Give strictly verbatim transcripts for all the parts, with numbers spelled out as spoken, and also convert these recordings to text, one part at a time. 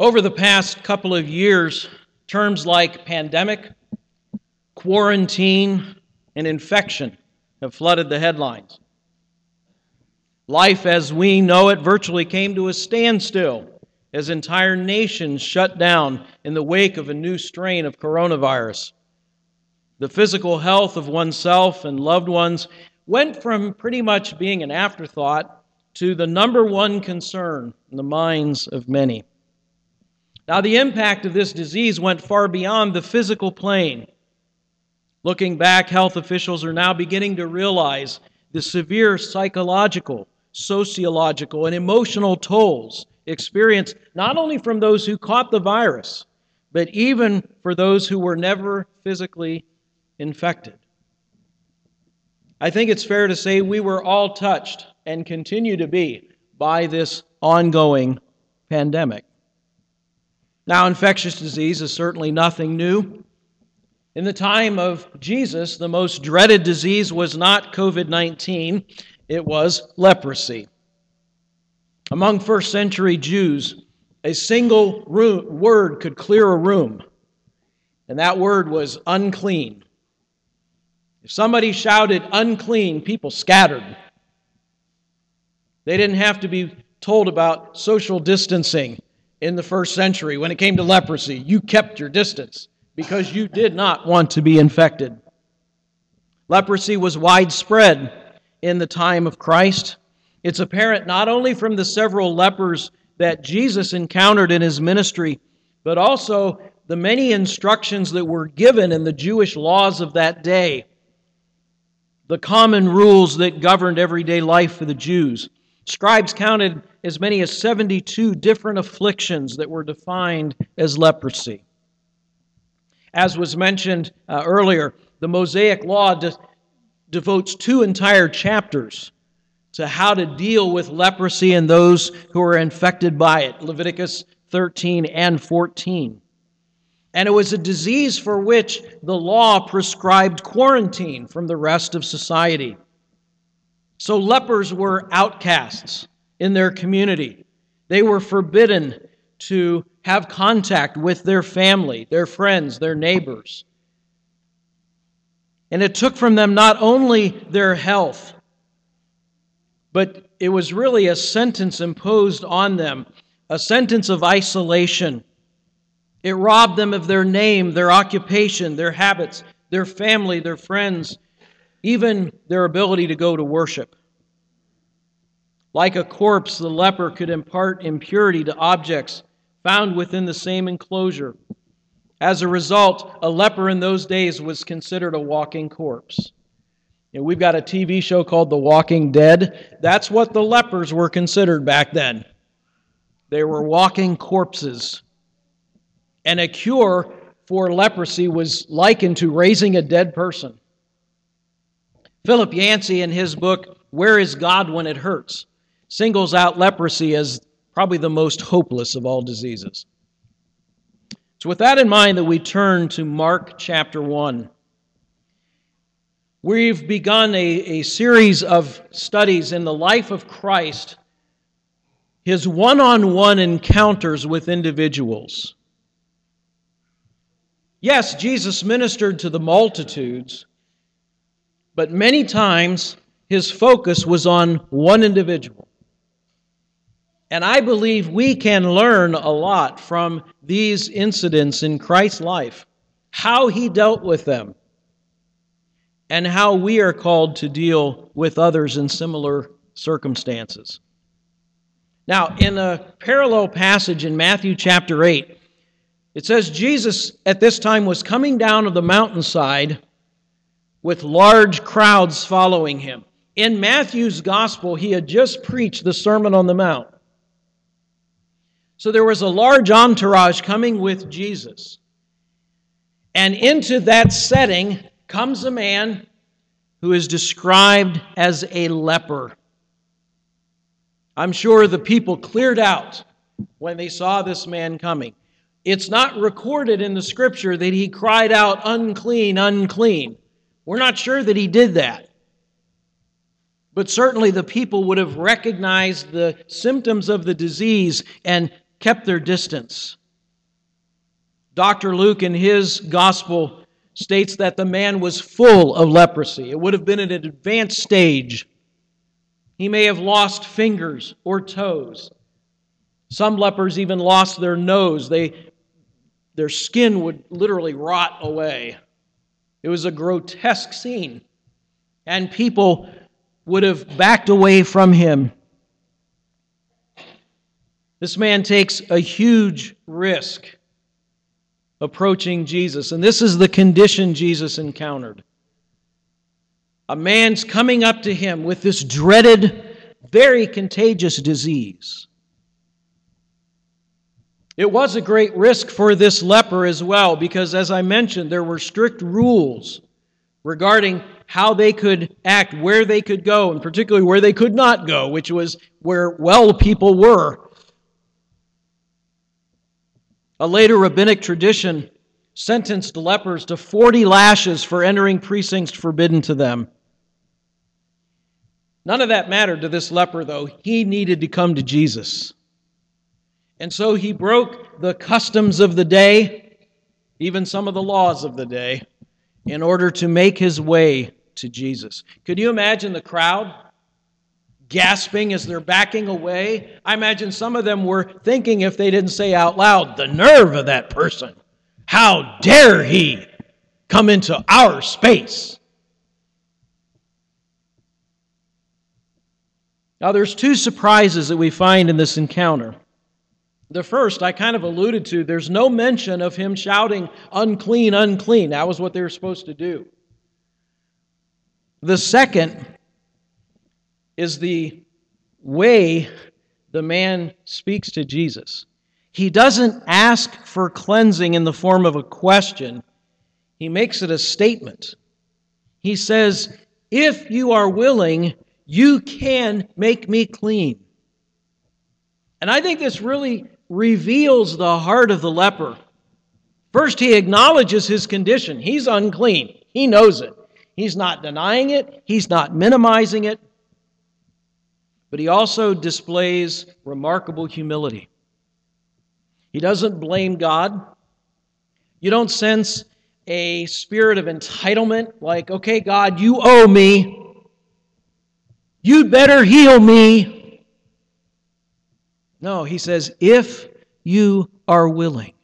Over the past couple of years, terms like pandemic, quarantine, and infection have flooded the headlines. Life as we know it virtually came to a standstill as entire nations shut down in the wake of a new strain of coronavirus. The physical health of oneself and loved ones went from pretty much being an afterthought to the number one concern in the minds of many. Now, the impact of this disease went far beyond the physical plane. Looking back, health officials are now beginning to realize the severe psychological, sociological, and emotional tolls experienced not only from those who caught the virus, but even for those who were never physically infected. I think it's fair to say we were all touched and continue to be by this ongoing pandemic. Now, infectious disease is certainly nothing new. In the time of Jesus, the most dreaded disease was not covid nineteen, it was leprosy. Among first century Jews, a single room, word could clear a room, and that word was unclean. If somebody shouted unclean, people scattered. They didn't have to be told about social distancing in the first century. When it came to leprosy, you kept your distance because you did not want to be infected. Leprosy was widespread in the time of Christ. It's apparent not only from the several lepers that Jesus encountered in his ministry, but also the many instructions that were given in the Jewish laws of that day, the common rules that governed everyday life for the Jews. Scribes counted as many as seventy-two different afflictions that were defined as leprosy. As was mentioned uh, earlier, the Mosaic Law de- devotes two entire chapters to how to deal with leprosy and those who are infected by it, Leviticus thirteen and fourteen. And it was a disease for which the law prescribed quarantine from the rest of society. So lepers were outcasts in their community. They were forbidden to have contact with their family, their friends, their neighbors. And it took from them not only their health, but it was really a sentence imposed on them, a sentence of isolation. It robbed them of their name, their occupation, their habits, their family, their friends, even their ability to go to worship. Like a corpse, the leper could impart impurity to objects found within the same enclosure. As a result, a leper in those days was considered a walking corpse. You know, we've got a T V show called The Walking Dead. That's what the lepers were considered back then. They were walking corpses. And a cure for leprosy was likened to raising a dead person. Philip Yancey, in his book, Where is God When It Hurts?, singles out leprosy as probably the most hopeless of all diseases. So with that in mind, that we turn to Mark chapter one. We've begun a, a series of studies in the life of Christ, his one-on-one encounters with individuals. Yes, Jesus ministered to the multitudes, but many times his focus was on one individual. And I believe we can learn a lot from these incidents in Christ's life, how he dealt with them, and how we are called to deal with others in similar circumstances. Now, in a parallel passage in Matthew chapter eight, it says Jesus at this time was coming down of the mountainside with large crowds following him. In Matthew's gospel, he had just preached the Sermon on the Mount. So there was a large entourage coming with Jesus. And into that setting comes a man who is described as a leper. I'm sure the people cleared out when they saw this man coming. It's not recorded in the Scripture that he cried out, unclean, unclean. We're not sure that he did that. But certainly the people would have recognized the symptoms of the disease and kept their distance. Doctor Luke, in his gospel, states that the man was full of leprosy. It would have been at an advanced stage. He may have lost fingers or toes. Some lepers even lost their nose. They, their skin would literally rot away. It was a grotesque scene. And people would have backed away from him. This man takes a huge risk approaching Jesus. And this is the condition Jesus encountered. A man's coming up to him with this dreaded, very contagious disease. It was a great risk for this leper as well, because as I mentioned, there were strict rules regarding how they could act, where they could go, and particularly where they could not go, which was where well people were. A later rabbinic tradition sentenced lepers to forty lashes for entering precincts forbidden to them. None of that mattered to this leper, though. He needed to come to Jesus. And so he broke the customs of the day, even some of the laws of the day, in order to make his way to Jesus. Could you imagine the crowd gasping as they're backing away? I imagine some of them were thinking, if they didn't say out loud, the nerve of that person. How dare he come into our space? Now, there's two surprises that we find in this encounter. The first, I kind of alluded to, there's no mention of him shouting, unclean, unclean. That was what they were supposed to do. The second is the way the man speaks to Jesus. He doesn't ask for cleansing in the form of a question. He makes it a statement. He says, if you are willing, you can make me clean. And I think this really reveals the heart of the leper. First, he acknowledges his condition. He's unclean. He knows it. He's not denying it. He's not minimizing it. But he also displays remarkable humility. He doesn't blame God. You don't sense a spirit of entitlement, like, okay, God, you owe me. You'd better heal me. No, he says, if you are willing.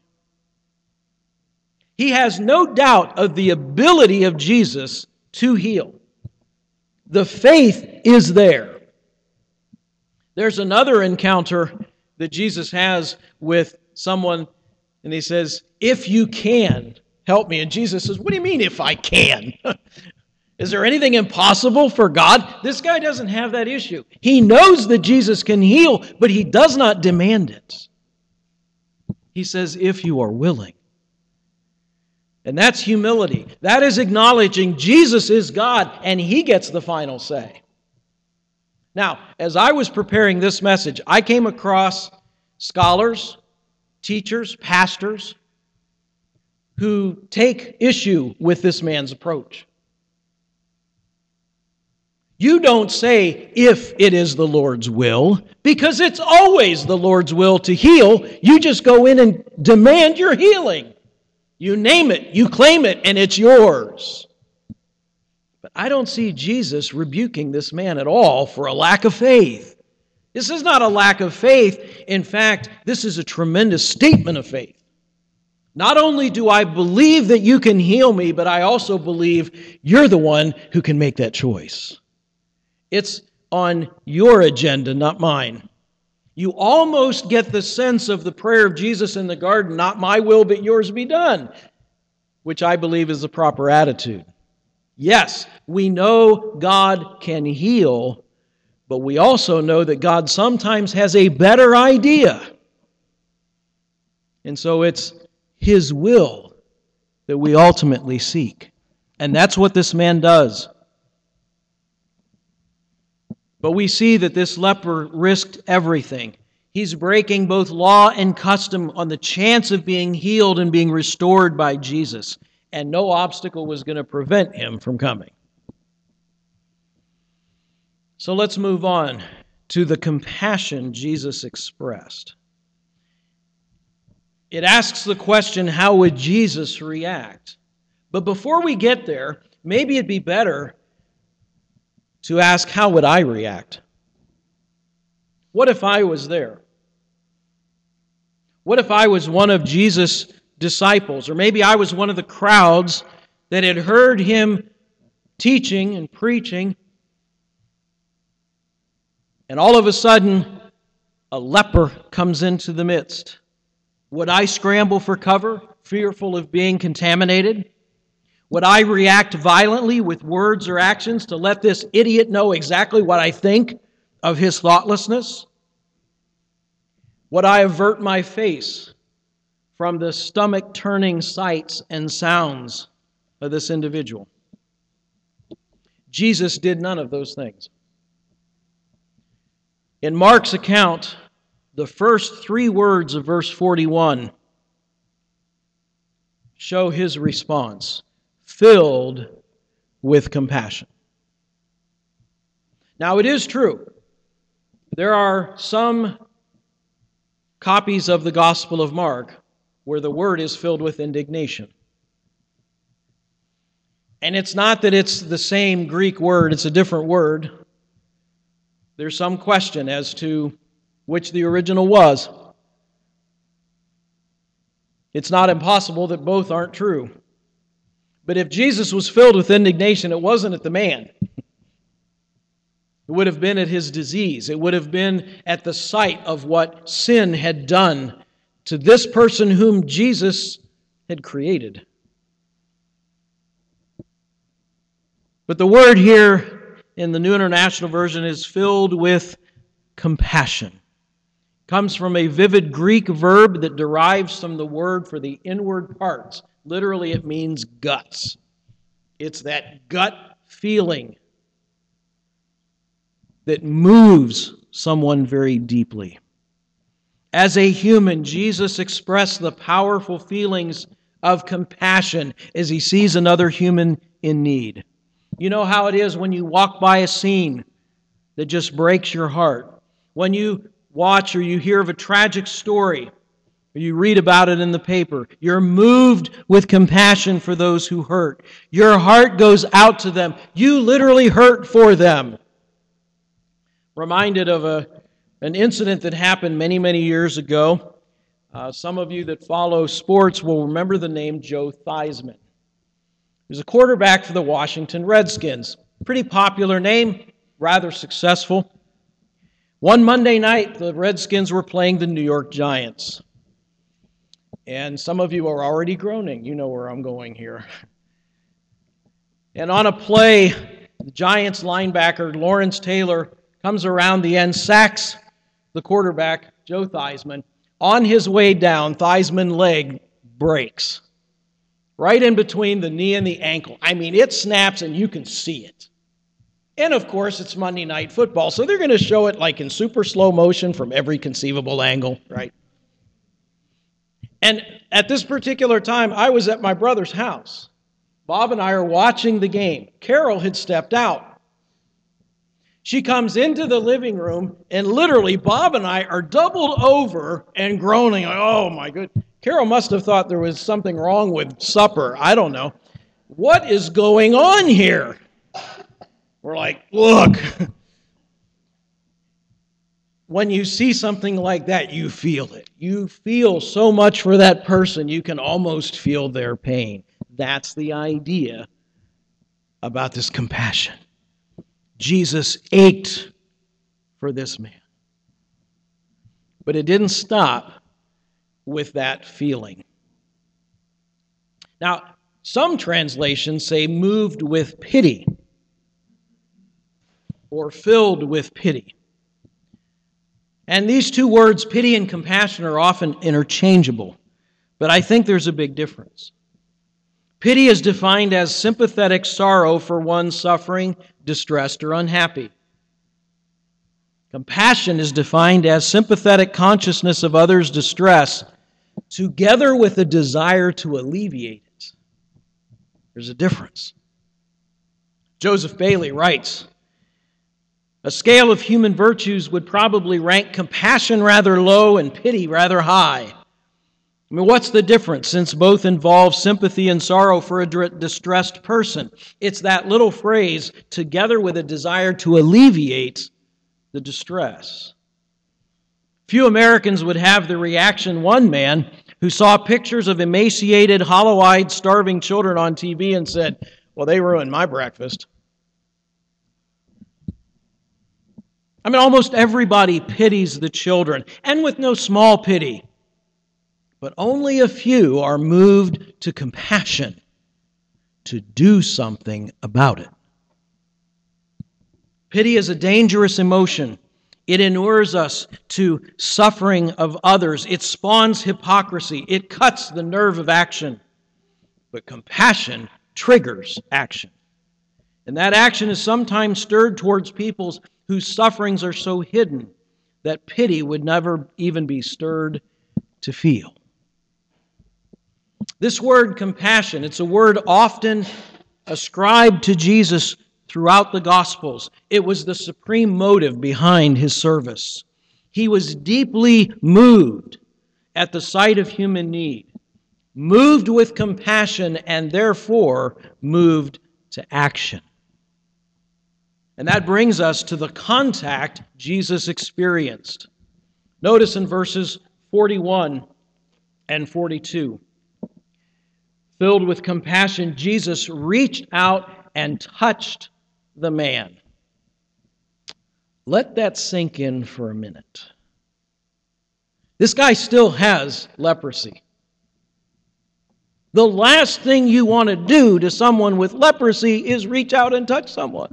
He has no doubt of the ability of Jesus to heal. The faith is there. There's another encounter that Jesus has with someone, and he says, if you can, help me. And Jesus says, what do you mean if I can? Is there anything impossible for God? This guy doesn't have that issue. He knows that Jesus can heal, but he does not demand it. He says, if you are willing. And that's humility. That is acknowledging Jesus is God, and he gets the final say. Now, as I was preparing this message, I came across scholars, teachers, pastors, who take issue with this man's approach. You don't say, if it is the Lord's will, because it's always the Lord's will to heal. You just go in and demand your healing. You name it, you claim it, and it's yours. But I don't see Jesus rebuking this man at all for a lack of faith. This is not a lack of faith. In fact, this is a tremendous statement of faith. Not only do I believe that you can heal me, but I also believe you're the one who can make that choice. It's on your agenda, not mine. You almost get the sense of the prayer of Jesus in the garden, not my will, but yours be done, which I believe is the proper attitude. Yes, we know God can heal, but we also know that God sometimes has a better idea. And so it's His will that we ultimately seek. And that's what this man does. But we see that this leper risked everything. He's breaking both law and custom on the chance of being healed and being restored by Jesus. And no obstacle was going to prevent him from coming. So let's move on to the compassion Jesus expressed. it asks the question, how would Jesus react? But before we get there, maybe it'd be better to ask, how would I react? What if I was there? What if I was one of Jesus' disciples? Or maybe I was one of the crowds that had heard him teaching and preaching, and all of a sudden, a leper comes into the midst. Would I scramble for cover, fearful of being contaminated? Would I react violently with words or actions to let this idiot know exactly what I think of his thoughtlessness? Would I avert my face from the stomach-turning sights and sounds of this individual? Jesus did none of those things. In Mark's account, the first three words of verse forty-one show his response: filled with compassion. Now, it is true, there are some copies of the Gospel of Mark where the word is filled with indignation. And it's not that it's the same Greek word, it's a different word. There's some question as to which the original was. It's not impossible that both aren't true. But if Jesus was filled with indignation, it wasn't at the man. It would have been at his disease. It would have been at the sight of what sin had done to this person whom Jesus had created. But the word here in the New International Version is filled with compassion. It comes from a vivid Greek verb that derives from the word for the inward parts. Literally, it means guts. It's that gut feeling that moves someone very deeply. As a human, Jesus expressed the powerful feelings of compassion as he sees another human in need. You know how it is when you walk by a scene that just breaks your heart. When you watch or you hear of a tragic story, or you read about it in the paper, you're moved with compassion for those who hurt. Your heart goes out to them. You literally hurt for them. Reminded of a, an incident that happened many, many years ago. Uh, some of you that follow sports will remember the name Joe Theismann. He was a quarterback for the Washington Redskins. Pretty popular name, rather successful. One Monday night, the Redskins were playing the New York Giants. And some of you are already groaning. You know where I'm going here. And on a play, the Giants linebacker, Lawrence Taylor, comes around the end, sacks the quarterback, Joe Theismann. On his way down, Theismann's leg breaks. Right in between the knee and the ankle. I mean, it snaps and you can see it. And of course, it's Monday Night Football, so they're going to show it like in super slow motion from every conceivable angle, right? And at this particular time, I was at my brother's house. Bob and I are watching the game. Carol had stepped out. She comes into the living room, and literally, Bob and I are doubled over and groaning. Oh, my goodness. Carol must have thought there was something wrong with supper. I don't know. What is going on here? We're like, look. When you see something like that, you feel it. You feel so much for that person, you can almost feel their pain. That's the idea about this compassion. Jesus ached for this man. But it didn't stop with that feeling. Now, some translations say moved with pity or filled with pity. And these two words, pity and compassion, are often interchangeable, but I think there's a big difference. Pity is defined as sympathetic sorrow for one suffering, distressed, or unhappy. Compassion is defined as sympathetic consciousness of others' distress, together with a desire to alleviate it. There's a difference. Joseph Bailey writes, a scale of human virtues would probably rank compassion rather low and pity rather high. I mean, what's the difference, since both involve sympathy and sorrow for a distressed person? It's that little phrase, together with a desire to alleviate the distress. Few Americans would have the reaction one man who saw pictures of emaciated, hollow-eyed, starving children on T V and said, "Well, they ruined my breakfast." I mean, almost everybody pities the children, and with no small pity. But only a few are moved to compassion to do something about it. Pity is a dangerous emotion. It inures us to suffering of others. It spawns hypocrisy. It cuts the nerve of action. But compassion triggers action. And that action is sometimes stirred towards people whose sufferings are so hidden that pity would never even be stirred to feel. This word compassion, it's a word often ascribed to Jesus throughout the Gospels. It was the supreme motive behind his service. He was deeply moved at the sight of human need, moved with compassion, and therefore moved to action. And that brings us to the contact Jesus experienced. Notice in verses forty-one and forty-two. Filled with compassion, Jesus reached out and touched the man. Let that sink in for a minute. This guy still has leprosy. The last thing you want to do to someone with leprosy is reach out and touch someone.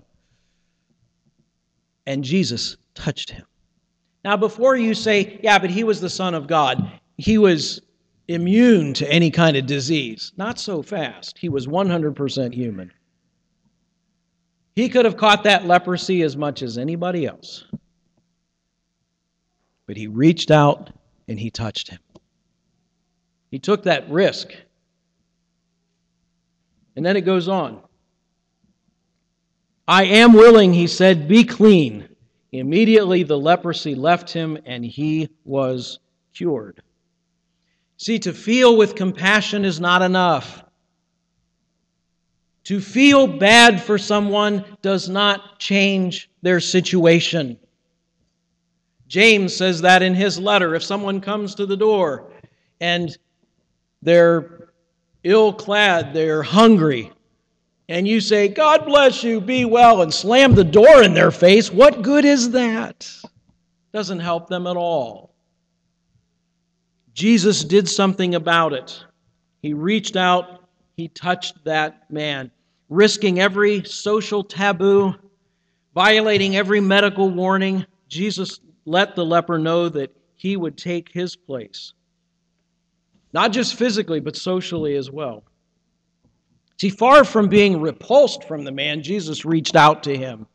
And Jesus touched him. Now, before you say, yeah, but he was the Son of God, he was immune to any kind of disease. Not so fast. He was one hundred percent human. He could have caught that leprosy as much as anybody else. But he reached out and he touched him. He took that risk. And then it goes on. "I am willing," he said, "be clean." Immediately the leprosy left him and he was cured. See, to feel with compassion is not enough. To feel bad for someone does not change their situation. James says that in his letter. If someone comes to the door and they're ill-clad, they're hungry, and you say, "God bless you, be well," and slam the door in their face, what good is that? Doesn't help them at all. Jesus did something about it. He reached out, he touched that man, risking every social taboo, violating every medical warning. Jesus let the leper know that he would take his place. Not just physically, but socially as well. See, far from being repulsed from the man, Jesus reached out to him.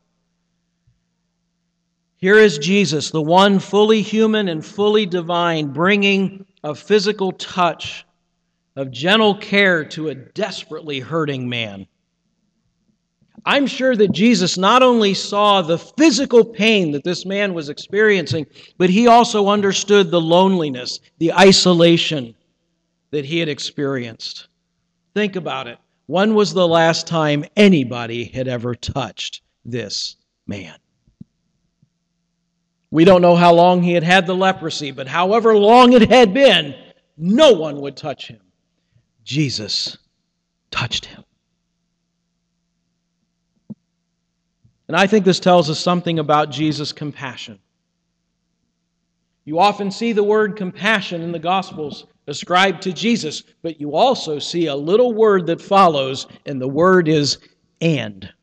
Here is Jesus, the one fully human and fully divine, bringing a physical touch of gentle care to a desperately hurting man. I'm sure that Jesus not only saw the physical pain that this man was experiencing, but he also understood the loneliness, the isolation that he had experienced. Think about it. When was the last time anybody had ever touched this man? We don't know how long he had had the leprosy, but however long it had been, no one would touch him. Jesus touched him. And I think this tells us something about Jesus' compassion. You often see the word compassion in the Gospels ascribed to Jesus, but you also see a little word that follows, and the word is "and."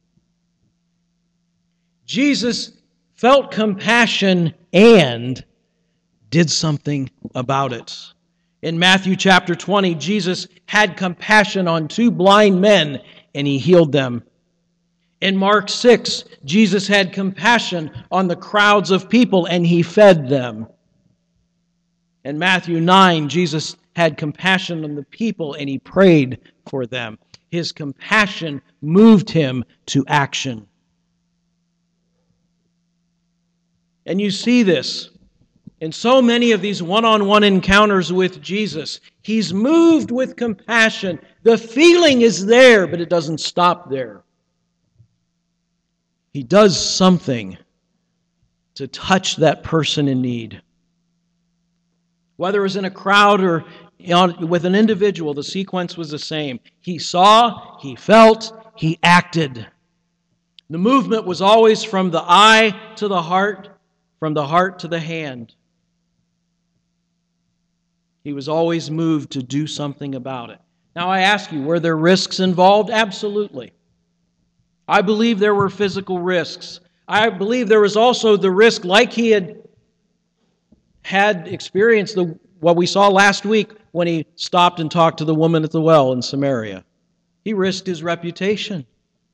Jesus felt compassion and did something about it. In Matthew chapter twenty, Jesus had compassion on two blind men, and he healed them. In Mark six, Jesus had compassion on the crowds of people, and he fed them. In Matthew nine, Jesus had compassion on the people, and he prayed for them. His compassion moved him to action. And you see this In so many of these one-on-one encounters with Jesus, he's moved with compassion. The feeling is there, but it doesn't stop there. He does something to touch that person in need. Whether it was in a crowd or with an individual, the sequence was the same. He saw, he felt, he acted. The movement was always from the eye to the heart, from the heart to the hand. He was always moved to do something about it. Now I ask you, were there risks involved? Absolutely. I believe there were physical risks. I believe there was also the risk, like he had had experienced the, what we saw last week when he stopped and talked to the woman at the well in Samaria. He risked his reputation.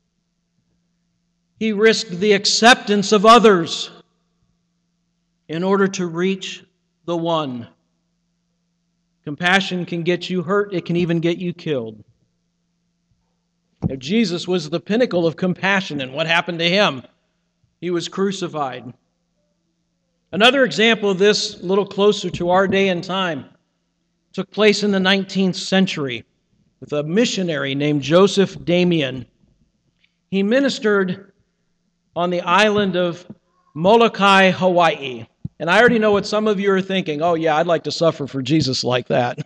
He risked the acceptance of others in order to reach the one. Compassion can get you hurt. It can even get you killed. Now, Jesus was the pinnacle of compassion, and what happened to him? He was crucified. Another example of this, a little closer to our day and time, took place in the nineteenth century with a missionary named Joseph Damien. He ministered on the island of Molokai, Hawaii. And I already know what some of you are thinking. Oh, yeah, I'd like to suffer for Jesus like that.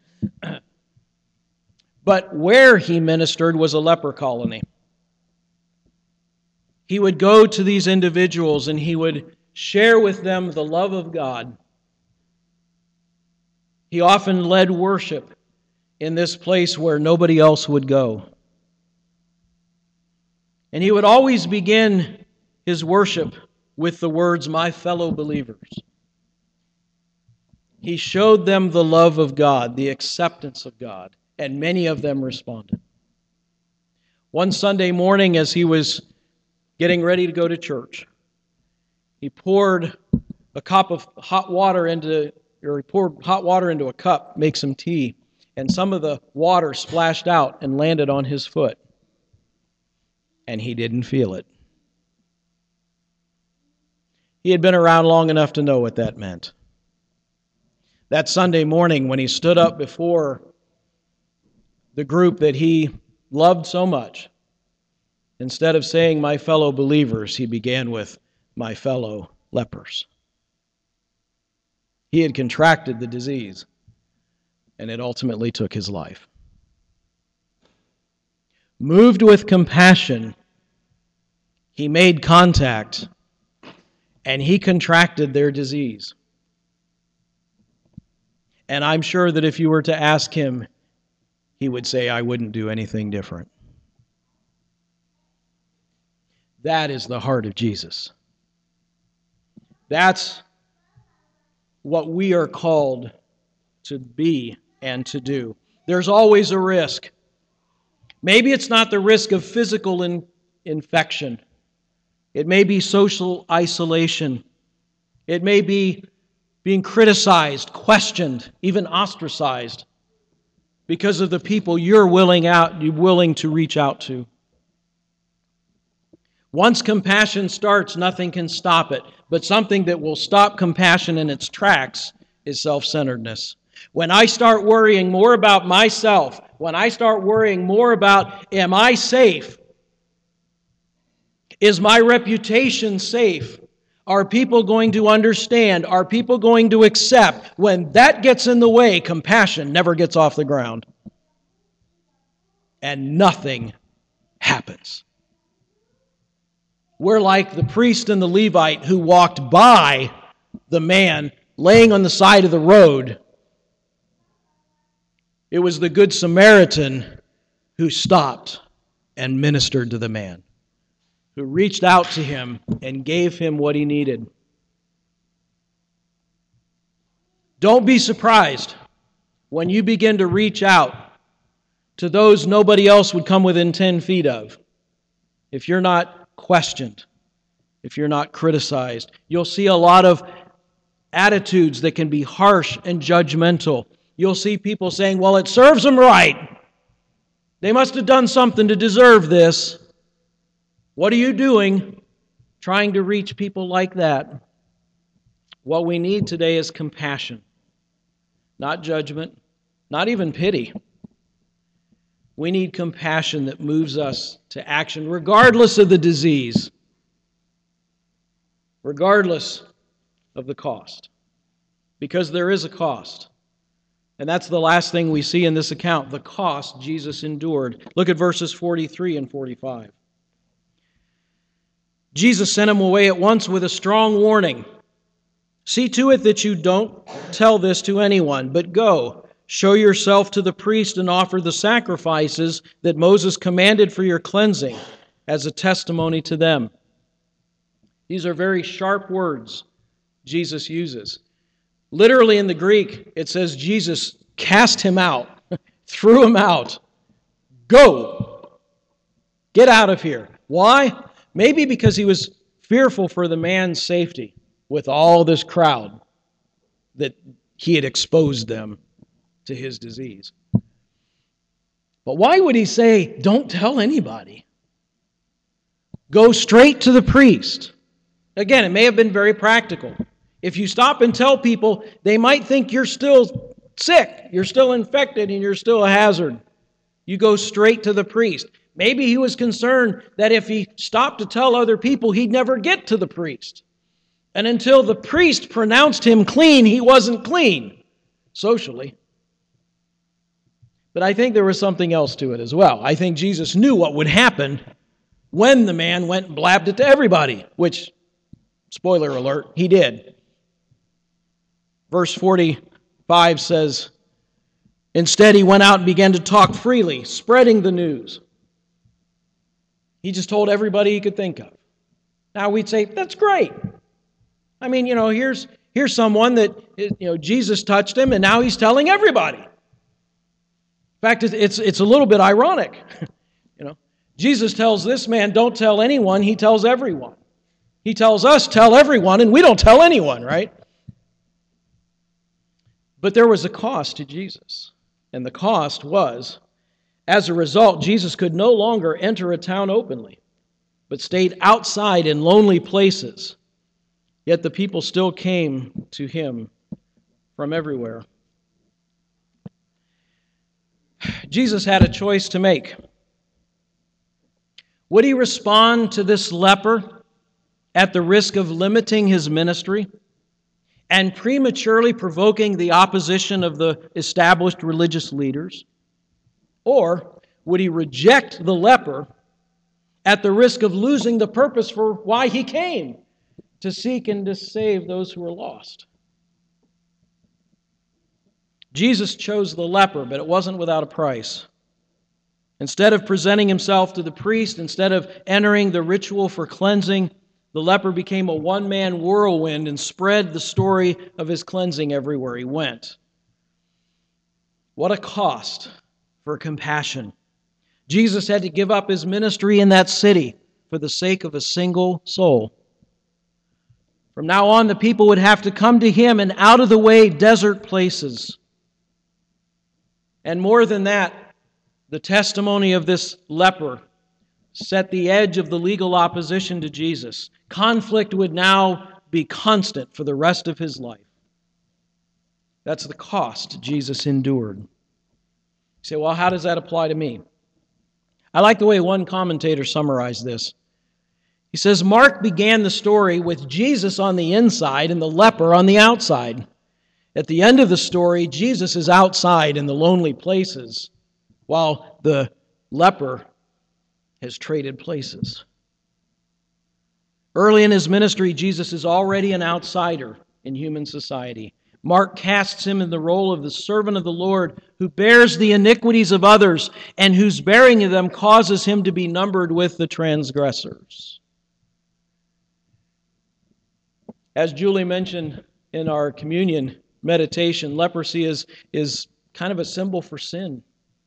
But where he ministered was a leper colony. He would go to these individuals and he would share with them the love of God. He often led worship in this place where nobody else would go. And he would always begin his worship with the words, "My fellow believers." He showed them the love of God, the acceptance of God, and many of them responded. One Sunday morning, as he was getting ready to go to church, he poured a cup of hot water into, or he poured hot water into a cup, make some tea, and some of the water splashed out and landed on his foot. And he didn't feel it. He had been around long enough to know what that meant. That Sunday morning, when he stood up before the group that he loved so much, instead of saying, "My fellow believers," he began with, "My fellow lepers." He had contracted the disease, and it ultimately took his life. Moved with compassion, he made contact, and he contracted their disease. And I'm sure that if you were to ask him, he would say, "I wouldn't do anything different." That is the heart of Jesus. That's what we are called to be and to do. There's always a risk. Maybe it's not the risk of physical in- infection. It may be social isolation. It may be being criticized, questioned, even ostracized because of the people you're willing out, you're willing to reach out to. Once compassion starts, nothing can stop it. But something that will stop compassion in its tracks is self-centeredness. When I start worrying more about myself, when I start worrying more about, am I safe? Is my reputation safe? Are people going to understand? Are people going to accept? When that gets in the way, compassion never gets off the ground. And nothing happens. We're like the priest and the Levite who walked by the man laying on the side of the road. It was the Good Samaritan who stopped and ministered to the man, who reached out to him and gave him what he needed. Don't be surprised when you begin to reach out to those nobody else would come within ten feet of. If you're not questioned, if you're not criticized, you'll see a lot of attitudes that can be harsh and judgmental. You'll see people saying, "Well, it serves them right. They must have done something to deserve this." What are you doing trying to reach people like that? What we need today is compassion, not judgment, not even pity. We need compassion that moves us to action regardless of the disease, regardless of the cost, because there is a cost. And that's the last thing we see in this account, the cost Jesus endured. Look at verses forty-three and forty-five. Jesus sent him away at once with a strong warning. See to it that you don't tell this to anyone, but go, show yourself to the priest and offer the sacrifices that Moses commanded for your cleansing as a testimony to them. These are very sharp words Jesus uses. Literally in the Greek, it says Jesus cast him out, threw him out. Go! Get out of here. Why? Maybe because he was fearful for the man's safety with all this crowd that he had exposed them to his disease. But why would he say, don't tell anybody? Go straight to the priest. Again, it may have been very practical. If you stop and tell people, they might think you're still sick, you're still infected, and you're still a hazard. You go straight to the priest. Maybe he was concerned that if he stopped to tell other people, he'd never get to the priest. And until the priest pronounced him clean, he wasn't clean, socially. But I think there was something else to it as well. I think Jesus knew what would happen when the man went and blabbed it to everybody, which, spoiler alert, he did. Verse forty-five says, instead he went out and began to talk freely, spreading the news. He just told everybody he could think of. Now we'd say, that's great. I mean, you know, here's here's someone that, you know, Jesus touched him, and now he's telling everybody. In fact, it's it's a little bit ironic. You know, Jesus tells this man, don't tell anyone. He tells everyone. He tells us, tell everyone, and we don't tell anyone, right? But there was a cost to Jesus, and the cost was, as a result, Jesus could no longer enter a town openly, but stayed outside in lonely places. Yet the people still came to him from everywhere. Jesus had a choice to make. Would he respond to this leper at the risk of limiting his ministry and prematurely provoking the opposition of the established religious leaders? Or would he reject the leper at the risk of losing the purpose for why he came, to seek and to save those who are lost? Jesus chose the leper, but it wasn't without a price. Instead of presenting himself to the priest, instead of entering the ritual for cleansing, the leper became a one-man whirlwind and spread the story of his cleansing everywhere he went. What a cost for compassion. Jesus had to give up his ministry in that city for the sake of a single soul. From now on, the people would have to come to him in out-of-the-way desert places. And more than that, the testimony of this leper set the edge of the legal opposition to Jesus. Conflict would now be constant for the rest of his life. That's the cost Jesus endured. You say, well, how does that apply to me? I like the way one commentator summarized this. He says, Mark began the story with Jesus on the inside and the leper on the outside. At the end of the story, Jesus is outside in the lonely places, while the leper has traded places. Early in his ministry, Jesus is already an outsider in human society. Mark casts him in the role of the servant of the Lord who bears the iniquities of others and whose bearing of them causes him to be numbered with the transgressors. As Julie mentioned in our communion meditation, leprosy is, is kind of a symbol for sin.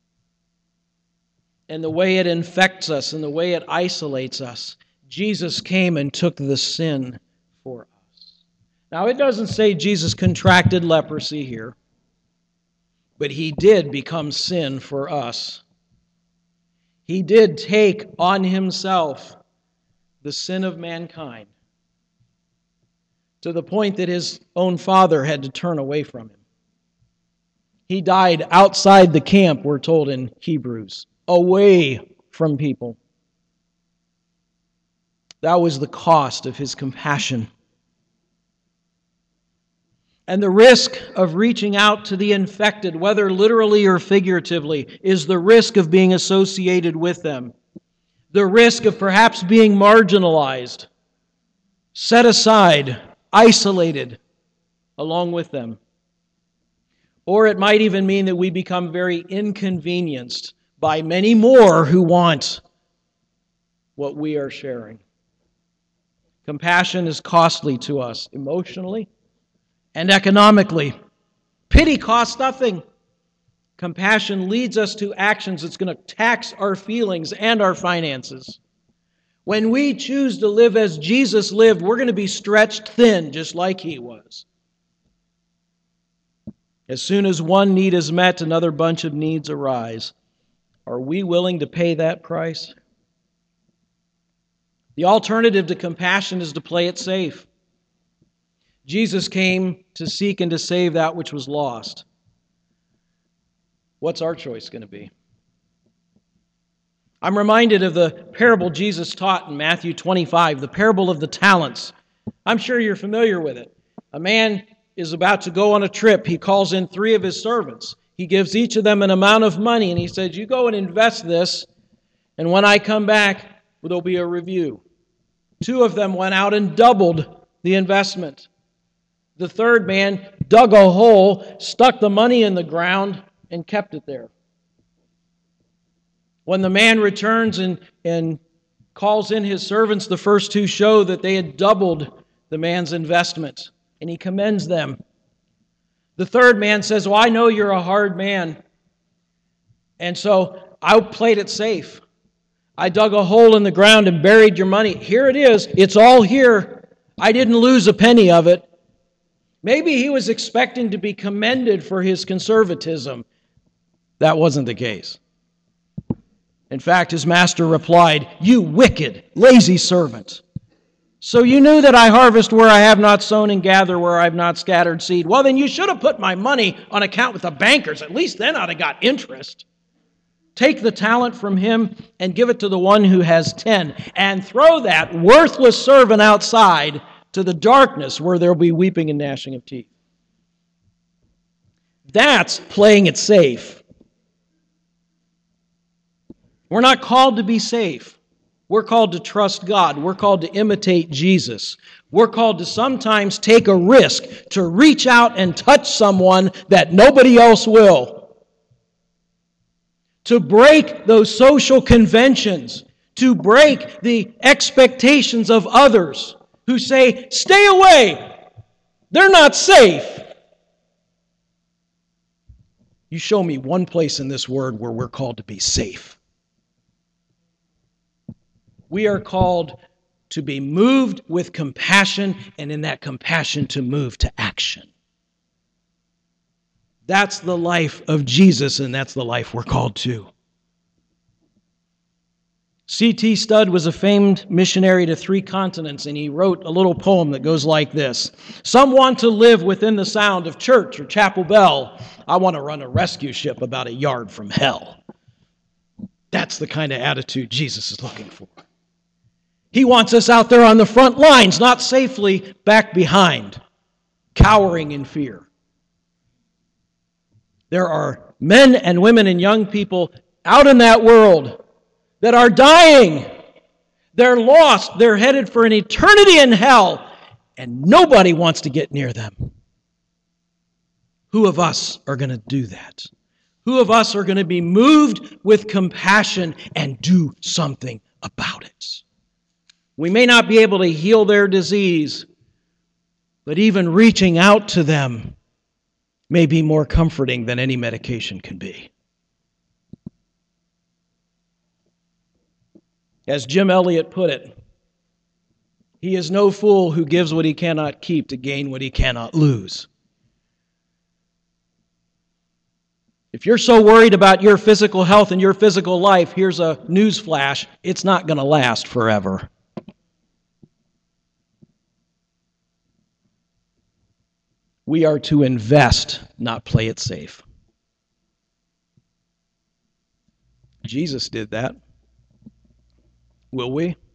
And the way it infects us and the way it isolates us. Jesus came and took the sin for us. Now, it doesn't say Jesus contracted leprosy here, but he did become sin for us. He did take on himself the sin of mankind to the point that his own father had to turn away from him. He died outside the camp, we're told in Hebrews, away from people. That was the cost of his compassion. And the risk of reaching out to the infected, whether literally or figuratively, is the risk of being associated with them. The risk of perhaps being marginalized, set aside, isolated along with them. Or it might even mean that we become very inconvenienced by many more who want what we are sharing. Compassion is costly to us emotionally and economically. Pity costs nothing. Compassion leads us to actions that's going to tax our feelings and our finances. When we choose to live as Jesus lived, we're going to be stretched thin just like He was. As soon as one need is met, another bunch of needs arise. Are we willing to pay that price? The alternative to compassion is to play it safe. Jesus came to seek and to save that which was lost. What's our choice going to be? I'm reminded of the parable Jesus taught in Matthew twenty-five, the parable of the talents. I'm sure you're familiar with it. A man is about to go on a trip. He calls in three of his servants. He gives each of them an amount of money, and he says, you go and invest this, and when I come back, there'll be a review. Two of them went out and doubled the investment. The third man dug a hole, stuck the money in the ground, and kept it there. When the man returns and, and calls in his servants, the first two show that they had doubled the man's investment, and he commends them. The third man says, well, I know you're a hard man, and so I played it safe. I dug a hole in the ground and buried your money. Here it is. It's all here. I didn't lose a penny of it. Maybe he was expecting to be commended for his conservatism. That wasn't the case. In fact, his master replied, you wicked, lazy servant. So you knew that I harvest where I have not sown and gather where I have not scattered seed. Well, then you should have put my money on account with the bankers. At least then I'd have got interest. Take the talent from him and give it to the one who has ten, and throw that worthless servant outside to the darkness where there will be weeping and gnashing of teeth. That's playing it safe. We're not called to be safe. We're called to trust God. We're called to imitate Jesus. We're called to sometimes take a risk to reach out and touch someone that nobody else will. To break those social conventions, to break the expectations of others who say, stay away, they're not safe. You show me one place in this word where we're called to be safe. We are called to be moved with compassion, and in that compassion to move to action. That's the life of Jesus, and that's the life we're called to. C T Studd was a famed missionary to three continents, and he wrote a little poem that goes like this. Some want to live within the sound of church or chapel bell. I want to run a rescue ship about a yard from hell. That's the kind of attitude Jesus is looking for. He wants us out there on the front lines, not safely back behind, cowering in fear. There are men and women and young people out in that world that are dying. They're lost. They're headed for an eternity in hell, and nobody wants to get near them. Who of us are going to do that? Who of us are going to be moved with compassion and do something about it? We may not be able to heal their disease, but even reaching out to them may be more comforting than any medication can be. As Jim Elliot put it, he is no fool who gives what he cannot keep to gain what he cannot lose. If you're so worried about your physical health and your physical life, here's a news flash: it's not going to last forever. We are to invest, not play it safe. Jesus did that. Will we?